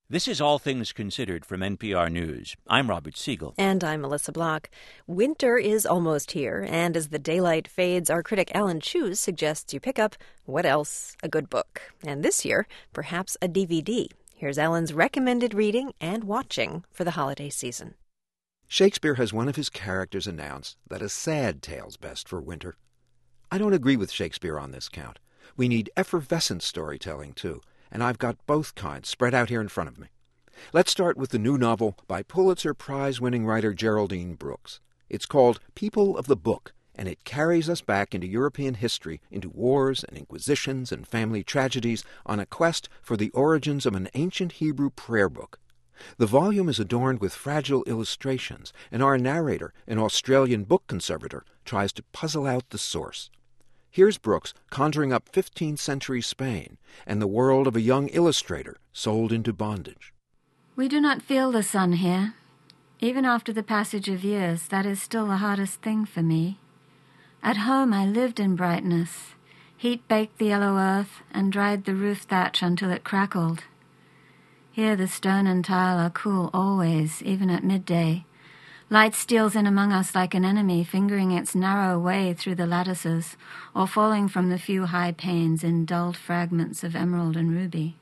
This is All Things Considered from NPR News. I'm Robert Siegel. And I'm Melissa Block. Winter is almost here, and as the daylight fades, our critic Alan Cheuse suggests you pick up, what else? A good book. And this year, perhaps a DVD. Here's Alan's recommended reading and watching for the holiday season. Shakespeare has one of his characters announce that a sad tale's best for winter. I don't agree with Shakespeare on this count. We need effervescent storytelling, too. And I've got both kinds spread out here in front of me. Let's start with the new novel by Pulitzer Prize-winning writer Geraldine Brooks. It's called People of the Book, and it carries us back into European history, into wars and inquisitions and family tragedies, on a quest for the origins of an ancient Hebrew prayer book. The volume is adorned with fragile illustrations, and our narrator, an Australian book conservator, tries to puzzle out the source. Here's Brooks conjuring up 15th century Spain and the world of a young illustrator sold into bondage. We do not feel the sun here. Even after the passage of years, that is still the hardest thing for me. At home I lived in brightness. Heat baked the yellow earth and dried the roof thatch until it crackled. Here the stone and tile are cool always, even at midday. Light steals in among us like an enemy, fingering its narrow way through the lattices, or falling from the few high panes in dulled fragments of emerald and ruby.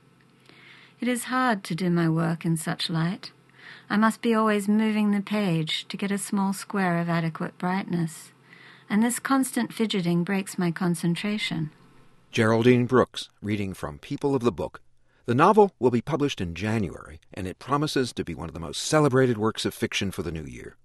It is hard to do my work in such light. I must be always moving the page to get a small square of adequate brightness, and this constant fidgeting breaks my concentration. Geraldine Brooks, reading from People of the Book. The novel will be published in January, and it promises to be one of the most celebrated works of fiction for the new year.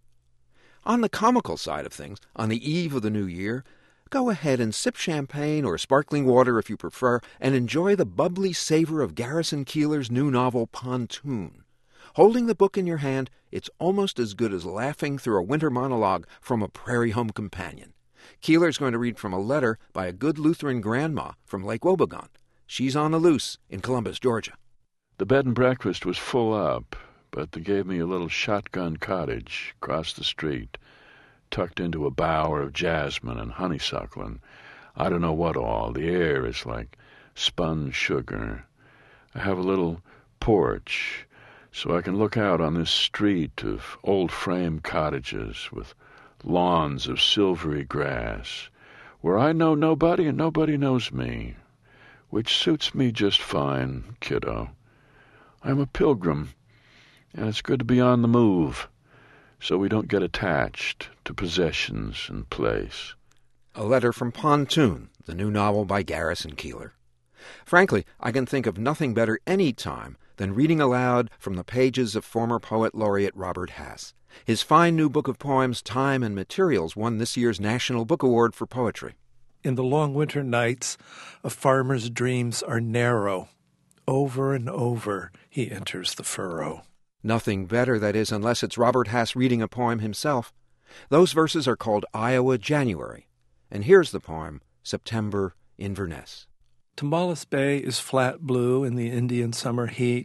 On the comical side of things, on the eve of the new year, go ahead and sip champagne or sparkling water if you prefer, and enjoy the bubbly savor of Garrison Keillor's new novel, Pontoon. Holding the book in your hand, it's almost as good as laughing through a winter monologue from a prairie home companion. Keillor's going to read from a letter by a good Lutheran grandma from Lake Wobegon. She's on the loose in Columbus, Georgia. The bed and breakfast was full up, but they gave me a little shotgun cottage across the street, tucked into a bower of jasmine and honeysuckle, and I don't know what all. The air is like spun sugar. I have a little porch, so I can look out on this street of old frame cottages with lawns of silvery grass, where I know nobody and nobody knows me, which suits me just fine, kiddo. I'm a pilgrim, and it's good to be on the move, so we don't get attached to possessions and place. A letter from Pontoon, the new novel by Garrison Keillor. Frankly, I can think of nothing better any time than reading aloud from the pages of former poet laureate Robert Hass. His fine new book of poems, Time and Materials, won this year's National Book Award for Poetry. In the long winter nights, a farmer's dreams are narrow. Over and over, he enters the furrow. Nothing better, that is, unless it's Robert Hass reading a poem himself. Those verses are called Iowa January. And here's the poem, September Inverness. Tomales Bay is flat blue in the Indian summer heat.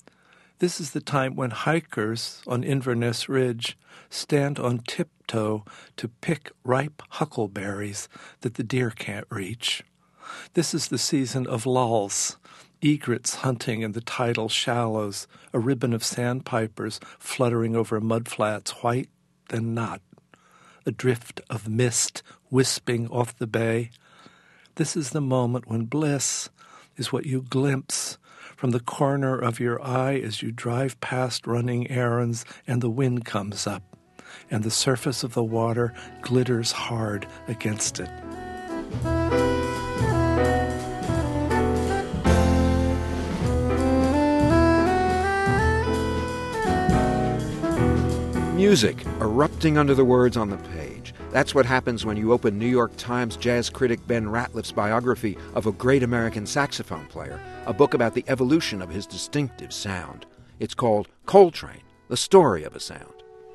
This is the time when hikers on Inverness Ridge stand on tiptoe to pick ripe huckleberries that the deer can't reach. This is the season of lulls, egrets hunting in the tidal shallows, a ribbon of sandpipers fluttering over mudflats, white and not, a drift of mist wisping off the bay. This is the moment when bliss is what you glimpse from the corner of your eye as you drive past running errands and the wind comes up and the surface of the water glitters hard against it. Music erupting under the words on the page. That's what happens when you open New York Times jazz critic Ben Ratliff's biography of a great American saxophone player, a book about the evolution of his distinctive sound. It's called Coltrane, The Story of a Sound.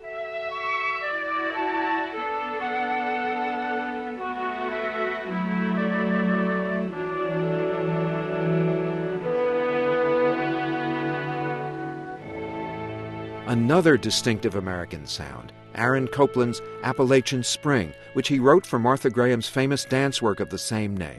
Another distinctive American sound, Aaron Copland's Appalachian Spring, which he wrote for Martha Graham's famous dance work of the same name.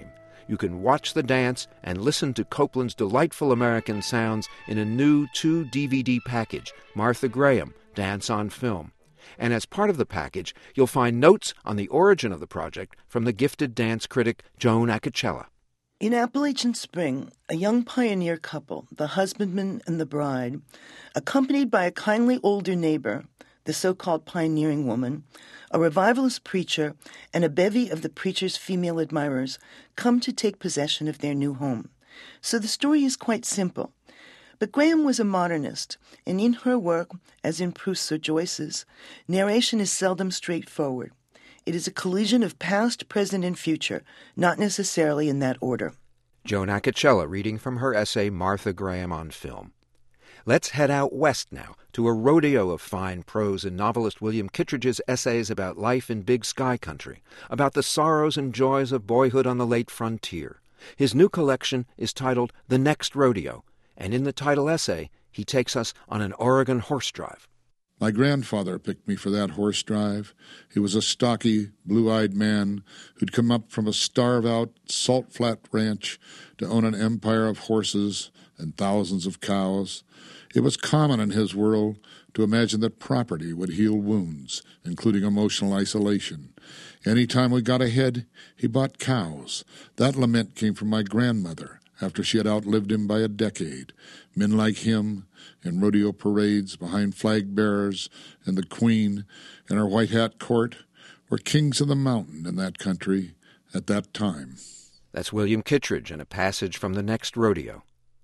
You can watch the dance and listen to Copeland's delightful American sounds in a new 2-DVD package, Martha Graham, Dance on Film. And as part of the package, you'll find notes on the origin of the project from the gifted dance critic Joan Acocella. In Appalachian Spring, a young pioneer couple, the husbandman and the bride, accompanied by a kindly older neighbor, the so-called pioneering woman, a revivalist preacher, and a bevy of the preacher's female admirers, come to take possession of their new home. So the story is quite simple. But Graham was a modernist, and in her work, as in Proust's or Joyce's, narration is seldom straightforward. It is a collision of past, present, and future, not necessarily in that order. Joan Acocella reading from her essay Martha Graham on Film. Let's head out west now to a rodeo of fine prose in novelist William Kittredge's essays about life in Big Sky Country, about the sorrows and joys of boyhood on the late frontier. His new collection is titled The Next Rodeo, and in the title essay, he takes us on an Oregon horse drive. My grandfather picked me for that horse drive. He was a stocky, blue-eyed man who'd come up from a starve-out, salt-flat ranch to own an empire of horses and thousands of cows. It was common in his world to imagine that property would heal wounds, including emotional isolation. Any time we got ahead, he bought cows. That lament came from my grandmother after she had outlived him by a decade. Men like him, in rodeo parades behind flag bearers and the Queen in her white hat court, were kings of the mountain in that country at that time. That's William Kittredge in a passage from The Next Rodeo.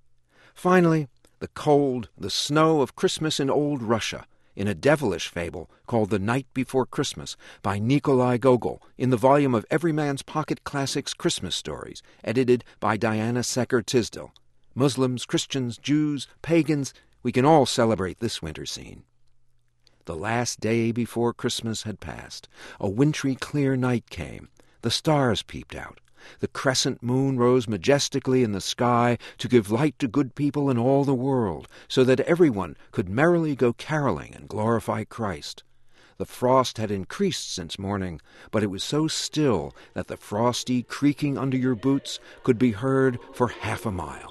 Finally, the cold, the snow of Christmas in old Russia, in a devilish fable called The Night Before Christmas by Nikolai Gogol in the volume of Everyman's Pocket Classics Christmas Stories, edited by Diana Secker-Tisdale. Muslims, Christians, Jews, pagans, we can all celebrate this winter scene. The last day before Christmas had passed. A wintry clear night came. The stars peeped out. The crescent moon rose majestically in the sky to give light to good people in all the world, so that everyone could merrily go caroling and glorify Christ. The frost had increased since morning, but it was so still that the frosty creaking under your boots could be heard for half a mile.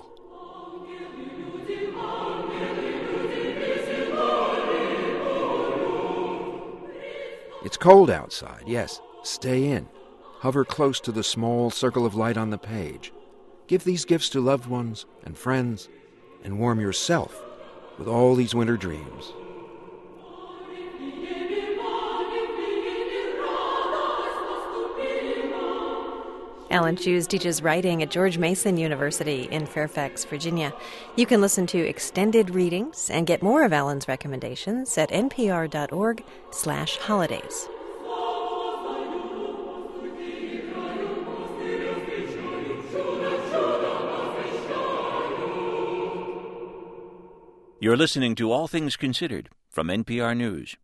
It's cold outside, yes. Stay in. Hover close to the small circle of light on the page. Give these gifts to loved ones and friends, and warm yourself with all these winter dreams. Alan Cheuse teaches writing at George Mason University in Fairfax, Virginia. You can listen to extended readings and get more of Alan's recommendations at npr.org/holidays. You're listening to All Things Considered from NPR News.